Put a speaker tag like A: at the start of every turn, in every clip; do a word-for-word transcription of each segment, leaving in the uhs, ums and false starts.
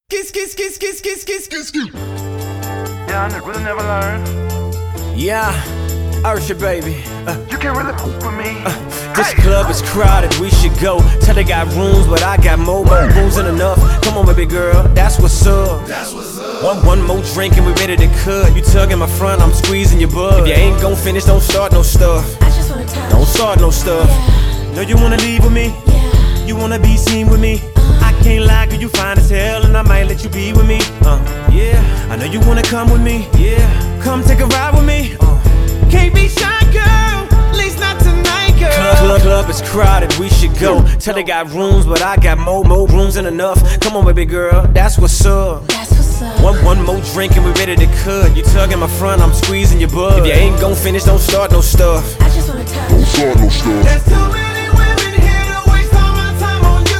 A: Kiss, kiss, kiss, kiss, kiss, kiss, kiss, kiss.
B: Yeah, I really never learn.
A: Yeah, Ursha, baby. Uh,
B: You can't really f with me.
A: uh, this club is crowded, we should go. Tell they got rooms, but I got more, more rooms than enough. Come on, baby girl, that's what's up.
C: That's what's up.
A: One, one more drink and we ready to cut. You tugging my front, I'm squeezing your butt. If you ain't gon' finish, don't start no stuff.
D: I just wanna touch.
A: Don't start no stuff.
D: Yeah.
A: No, you wanna leave with me?
D: Yeah.
A: You wanna be seen with me? I can't lie, girl, you fine as hell, and I might let you be with me. Uh, yeah, I know you wanna come with me. Yeah, come take a ride with me. Uh, can't be shy, girl, at least not tonight, girl. Club, club, club is crowded, we should go. Tell they got rooms, but I got more, more rooms than enough. Come on, baby girl, that's what's up.
D: That's what's up.
A: One, one more drink and we ready to cut. You tugging my front, I'm squeezing your butt. If you ain't gon' finish, don't start no stuff.
D: I just wanna touch.
C: Don't start no stuff.
A: There's too many women here to waste all my time on you.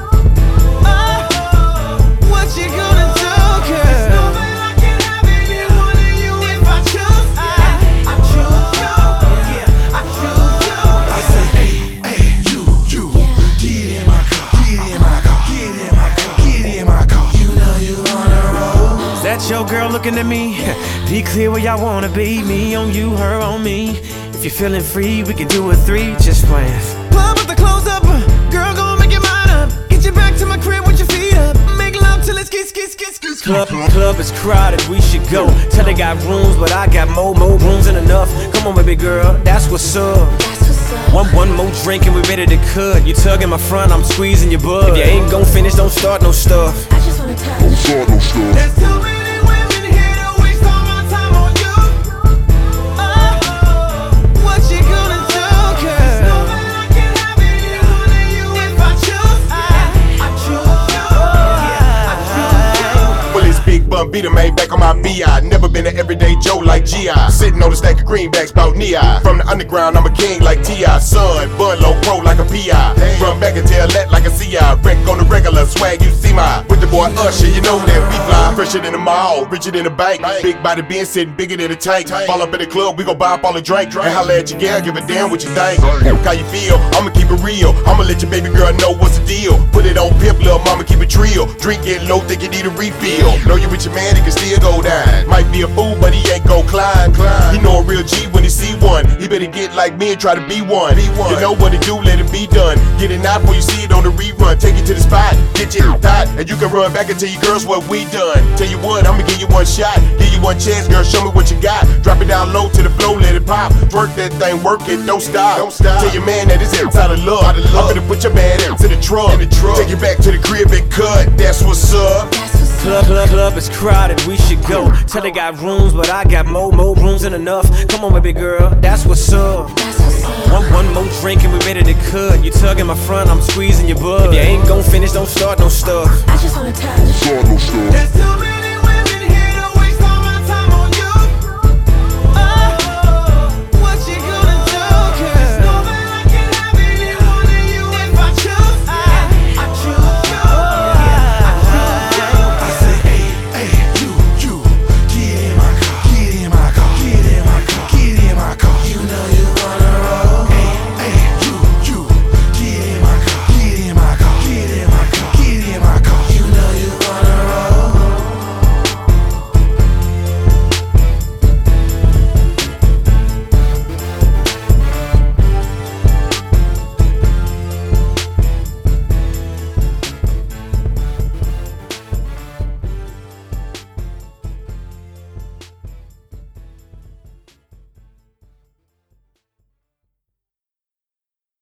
A: Oh, what you gonna do, girl? There's no way I can have any one of you if I choose. I, I choose you. Yeah, I choose you.
C: I say, hey, hey, you, you, get in my car, get in my car, get in my car, get in my car. You know you wanna roll.
A: Is that your girl looking at me? Be clear where y'all wanna be. Me on you, her on me. If you're feeling free, we can do a three, just playing. Club with the clothes up, girl, go make your mind up. Get you back to my crib with your feet up. Make love till it's kiss, kiss, kiss, kiss. Club, club is crowded, we should go. Tell they got rooms, but I got more, more rooms than enough. Come on, baby girl, that's what's up.
D: That's what's up.
A: One, one more drink and we ready to cut. You tugging my front, I'm squeezing your butt. If you ain't gon' finish, don't start no stuff.
D: I just wanna touch.
C: Don't start no stuff.
A: There's too many women here to waste all my time on you. Oh, what you gonna do, girl? There's no way I can have any one of you if I choose. I, I choose you. Yeah, I choose you.
E: Well, it's Big Bun Beater, man, back on my B I. Never been an everyday Joe like G I. Sitting on a stack of greenbacks, bout knee eye. From the underground, I'm a king like T I. Son, Bun Low Pro like a P I. Run back and tell that like a C I. Wreck on the regular, swag you see my. With the boy Usher, you know that we fly. Fresher than the mall, richer than the bank. Big body being sitting bigger than a tank. Fall up at the club, we gon' buy up all the drink. And holla at your gal, give a damn what you think. How you feel? I'ma keep it real. I'ma let your baby girl know what's the deal. Put it on pimp, little mama, keep it real. Drink it low, think you need a refill. Know you with your man, he can still go down. Might be a fool, but he ain't gon' climb. He know a real G when he see one. He better get like me and try to be one. You know what to do, let it be done. Get it out before you see it on the rerun. Take it to the spot, get you hot, and you can run back and tell your girls what we done. Tell you what, I'ma give you one shot, give you one chance, girl, show me what you got. Drop it down low to the floor, let it pop. Twerk that thing, work it, don't stop. Don't stop. Tell your man that it's out of love. I'm gonna put your man into the trunk. Take you back to the crib and cut. That's what's up.
D: That's what's up.
A: Club, club, club is crowded, we should go. Tell they got rooms, but I got more, more rooms than enough. Come on, baby girl, that's what's up.
D: That's what's up.
A: One, one more drink and we ready to cut. You tugging my front, I'm squeezing your butt. If you ain't gon' finish, don't start no stuff.
D: I just wanna touch.